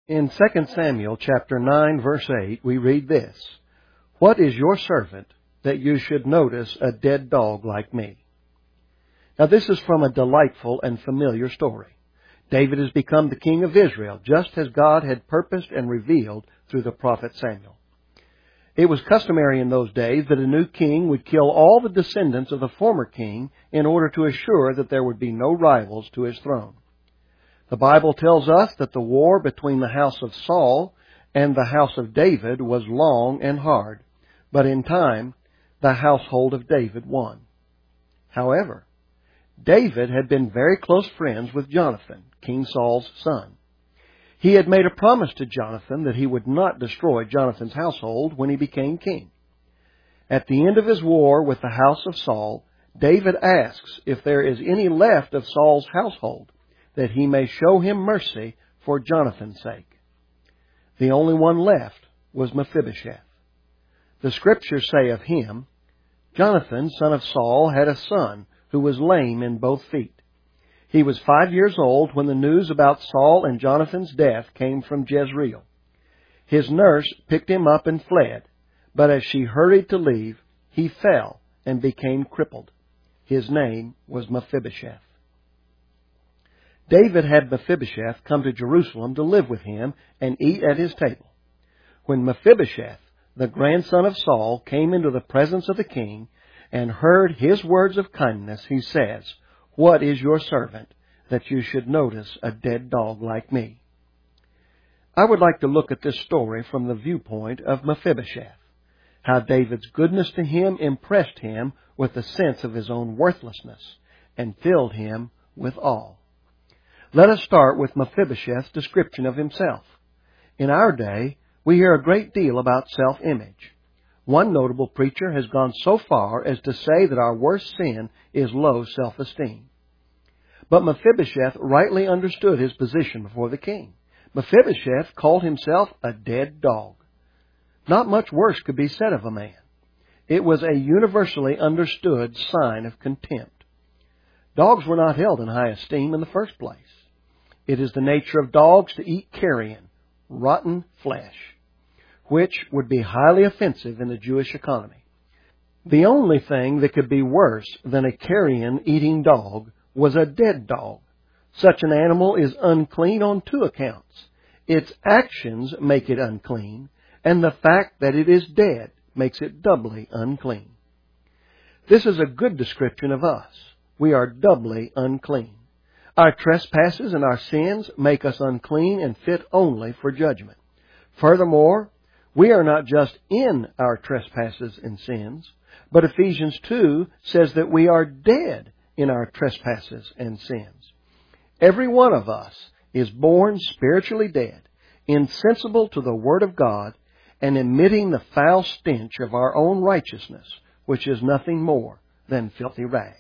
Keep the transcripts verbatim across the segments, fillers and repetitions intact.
In Second Samuel chapter nine, verse eight, we read this, "What is your servant that you should notice a dead dog like me?" Now this is from a delightful and familiar story. David has become the king of Israel, just as God had purposed and revealed through the prophet Samuel. It was customary in those days that a new king would kill all the descendants of the former king in order to assure that there would be no rivals to his throne. The Bible tells us that the war between the house of Saul and the house of David was long and hard, but in time, the household of David won. However, David had been very close friends with Jonathan, King Saul's son. He had made a promise to Jonathan that he would not destroy Jonathan's household when he became king. At the end of his war with the house of Saul, David asks if there is any left of Saul's household, that he may show him mercy for Jonathan's sake. The only one left was Mephibosheth. The Scriptures say of him, "Jonathan, son of Saul, had a son who was lame in both feet. He was five years old when the news about Saul and Jonathan's death came from Jezreel. His nurse picked him up and fled, but as she hurried to leave, he fell and became crippled. His name was Mephibosheth." David had Mephibosheth come to Jerusalem to live with him and eat at his table. When Mephibosheth, the grandson of Saul, came into the presence of the king and heard his words of kindness, he says, "What is your servant that you should notice a dead dog like me?" I would like to look at this story from the viewpoint of Mephibosheth, how David's goodness to him impressed him with a sense of his own worthlessness and filled him with awe. Let us start with Mephibosheth's description of himself. In our day, we hear a great deal about self-image. One notable preacher has gone so far as to say that our worst sin is low self-esteem. But Mephibosheth rightly understood his position before the king. Mephibosheth called himself a dead dog. Not much worse could be said of a man. It was a universally understood sign of contempt. Dogs were not held in high esteem in the first place. It is the nature of dogs to eat carrion, rotten flesh, which would be highly offensive in the Jewish economy. The only thing that could be worse than a carrion-eating dog was a dead dog. Such an animal is unclean on two accounts. Its actions make it unclean, and the fact that it is dead makes it doubly unclean. This is a good description of us. We are doubly unclean. Our trespasses and our sins make us unclean and fit only for judgment. Furthermore, we are not just in our trespasses and sins, but Ephesians two says that we are dead in our trespasses and sins. Every one of us is born spiritually dead, insensible to the Word of God, and emitting the foul stench of our own righteousness, which is nothing more than filthy rags.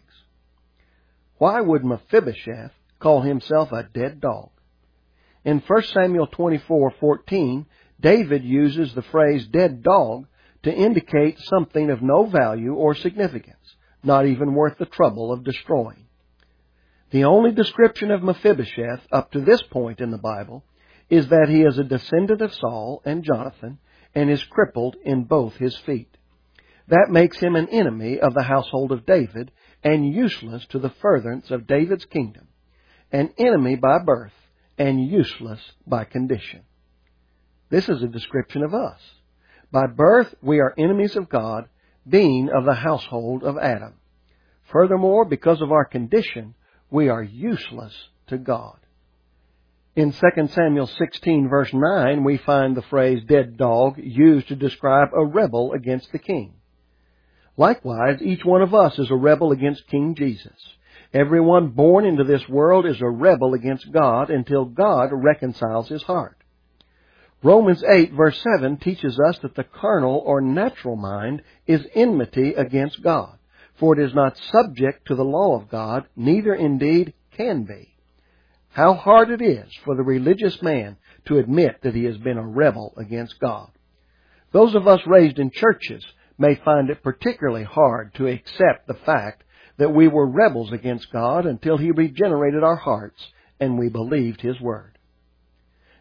Why would Mephibosheth call himself a dead dog? In First Samuel twenty-four fourteen, David uses the phrase dead dog to indicate something of no value or significance, not even worth the trouble of destroying. The only description of Mephibosheth up to this point in the Bible is that he is a descendant of Saul and Jonathan and is crippled in both his feet. That makes him an enemy of the household of David and useless to the furtherance of David's kingdom, an enemy by birth and useless by condition. This is a description of us. By birth, we are enemies of God, being of the household of Adam. Furthermore, because of our condition, we are useless to God. In Second Samuel sixteen, verse nine, we find the phrase dead dog used to describe a rebel against the king. Likewise, each one of us is a rebel against King Jesus. Everyone born into this world is a rebel against God until God reconciles his heart. Romans eight, verse seven teaches us that the carnal or natural mind is enmity against God, for it is not subject to the law of God, neither indeed can be. How hard it is for the religious man to admit that he has been a rebel against God. Those of us raised in churches may find it particularly hard to accept the fact that we were rebels against God until He regenerated our hearts and we believed His Word.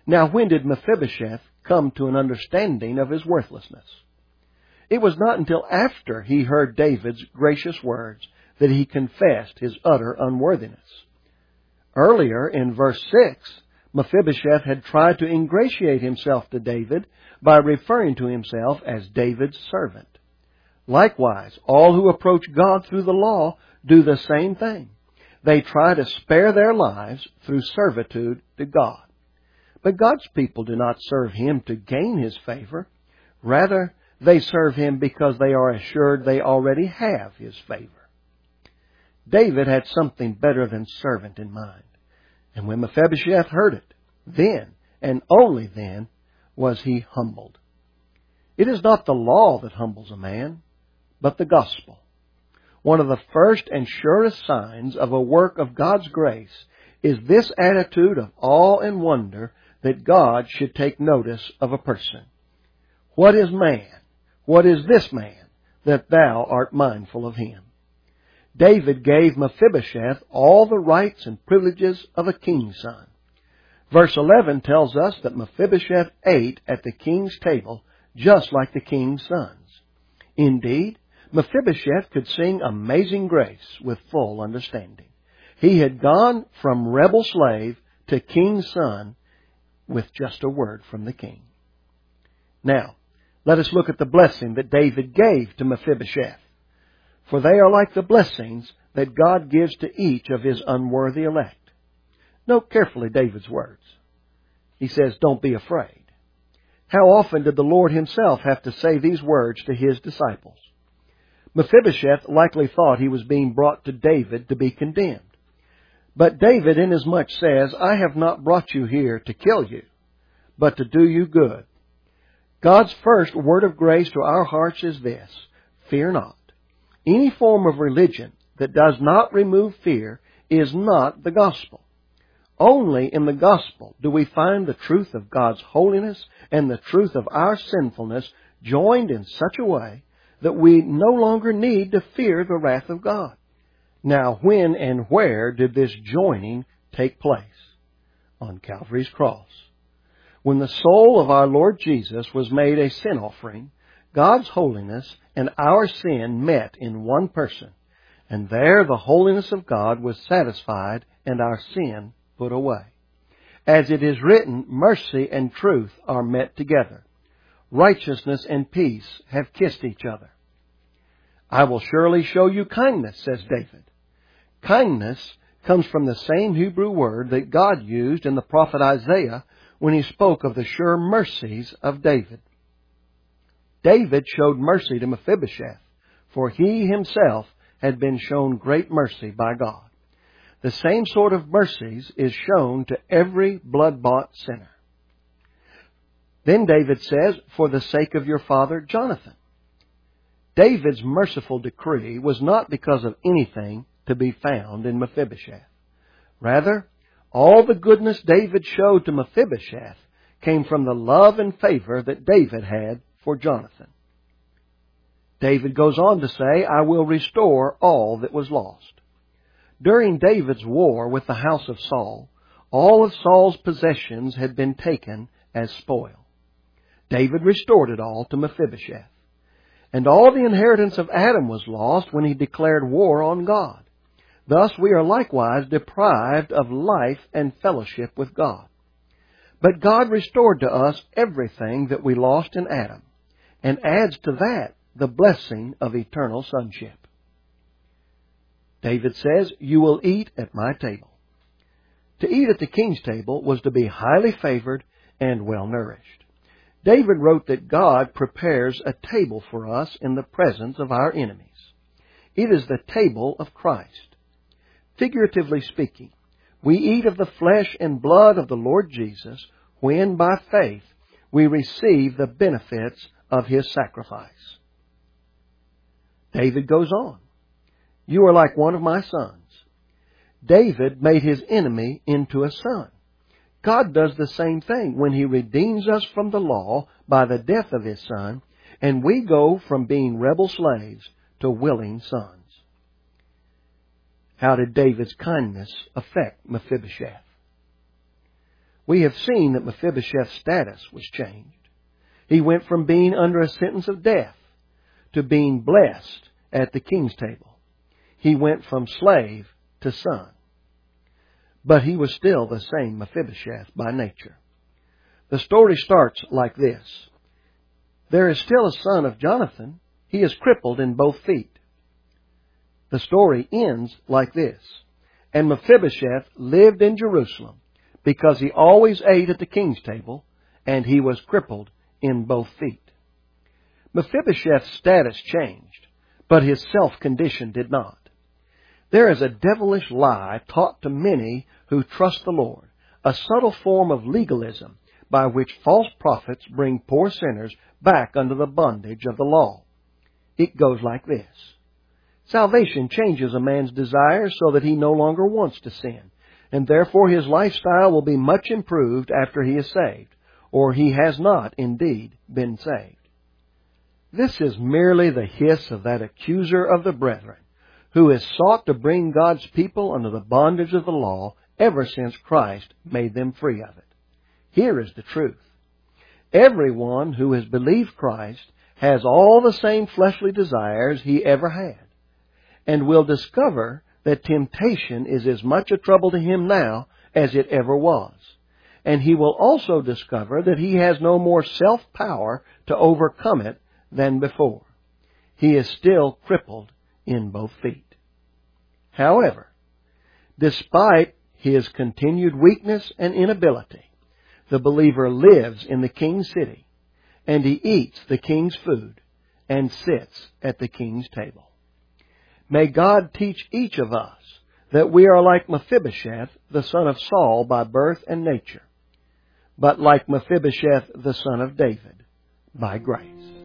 Now when did Mephibosheth come to an understanding of his worthlessness? It was not until after he heard David's gracious words that he confessed his utter unworthiness. Earlier in verse six, Mephibosheth had tried to ingratiate himself to David by referring to himself as David's servant. Likewise, all who approach God through the law do the same thing. They try to spare their lives through servitude to God. But God's people do not serve Him to gain His favor. Rather, they serve Him because they are assured they already have His favor. David had something better than servant in mind. And when Mephibosheth heard it, then, and only then, was he humbled. It is not the law that humbles a man, but the gospel. One of the first and surest signs of a work of God's grace is this attitude of awe and wonder that God should take notice of a person. What is man? What is this man that thou art mindful of him? David gave Mephibosheth all the rights and privileges of a king's son. Verse eleven tells us that Mephibosheth ate at the king's table just like the king's sons. Indeed, Mephibosheth could sing Amazing Grace with full understanding. He had gone from rebel slave to king's son with just a word from the king. Now, let us look at the blessing that David gave to Mephibosheth. For they are like the blessings that God gives to each of His unworthy elect. Note carefully David's words. He says, don't be afraid. How often did the Lord Himself have to say these words to His disciples? Mephibosheth likely thought he was being brought to David to be condemned. But David inasmuch says, I have not brought you here to kill you, but to do you good. God's first word of grace to our hearts is this: fear not. Any form of religion that does not remove fear is not the gospel. Only in the gospel do we find the truth of God's holiness and the truth of our sinfulness joined in such a way that we no longer need to fear the wrath of God. Now, when and where did this joining take place? On Calvary's cross. When the soul of our Lord Jesus was made a sin offering, God's holiness and our sin met in one person, and there the holiness of God was satisfied and our sin put away. As it is written, mercy and truth are met together. Righteousness and peace have kissed each other. I will surely show you kindness, says David. Kindness comes from the same Hebrew word that God used in the prophet Isaiah when he spoke of the sure mercies of David. David showed mercy to Mephibosheth, for he himself had been shown great mercy by God. The same sort of mercies is shown to every blood-bought sinner. Then David says, for the sake of your father Jonathan. David's merciful decree was not because of anything to be found in Mephibosheth. Rather, all the goodness David showed to Mephibosheth came from the love and favor that David had for Jonathan. David goes on to say, I will restore all that was lost. During David's war with the house of Saul, all of Saul's possessions had been taken as spoil. David restored it all to Mephibosheth. And all the inheritance of Adam was lost when he declared war on God. Thus we are likewise deprived of life and fellowship with God. But God restored to us everything that we lost in Adam, and adds to that the blessing of eternal sonship. David says, you will eat at my table. To eat at the king's table was to be highly favored and well nourished. David wrote that God prepares a table for us in the presence of our enemies. It is the table of Christ. Figuratively speaking, we eat of the flesh and blood of the Lord Jesus when, by faith, we receive the benefits of His sacrifice. David goes on, you are like one of my sons. David made his enemy into a son. God does the same thing when He redeems us from the law by the death of His Son, and we go from being rebel slaves to willing sons. How did David's kindness affect Mephibosheth? we have seen that Mephibosheth's status was changed. He went from being under a sentence of death to being blessed at the king's table. He went from slave to son. But he was still the same Mephibosheth by nature. The story starts like this. There is still a son of Jonathan. He is crippled in both feet. The story ends like this. And Mephibosheth lived in Jerusalem because he always ate at the king's table, and he was crippled in both feet. Mephibosheth's status changed, but his self-condition did not. There is a devilish lie taught to many who trust the Lord, a subtle form of legalism by which false prophets bring poor sinners back under the bondage of the law. It goes like this. Salvation changes a man's desires so that he no longer wants to sin, and therefore his lifestyle will be much improved after he is saved, or he has not indeed been saved. This is merely the hiss of that accuser of the brethren, who has sought to bring God's people under the bondage of the law ever since Christ made them free of it. Here is the truth. Everyone who has believed Christ has all the same fleshly desires he ever had, and will discover that temptation is as much a trouble to him now as it ever was. And he will also discover that he has no more self-power to overcome it than before. He is still crippled in both feet. However, despite his continued weakness and inability, the believer lives in the king's city, and he eats the king's food and sits at the king's table. May God teach each of us that we are like Mephibosheth, the son of Saul by birth and nature, but like Mephibosheth, the son of David, by grace.